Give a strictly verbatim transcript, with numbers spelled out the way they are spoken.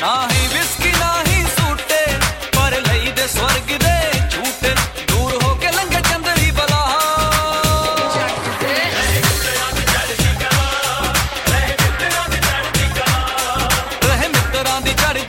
नाही विस्की नाही सूटे पर लई दे स्वर्ग दे झूठे दूर होके लंघे चंदरी बला रहे मित्रां दी चढ़दी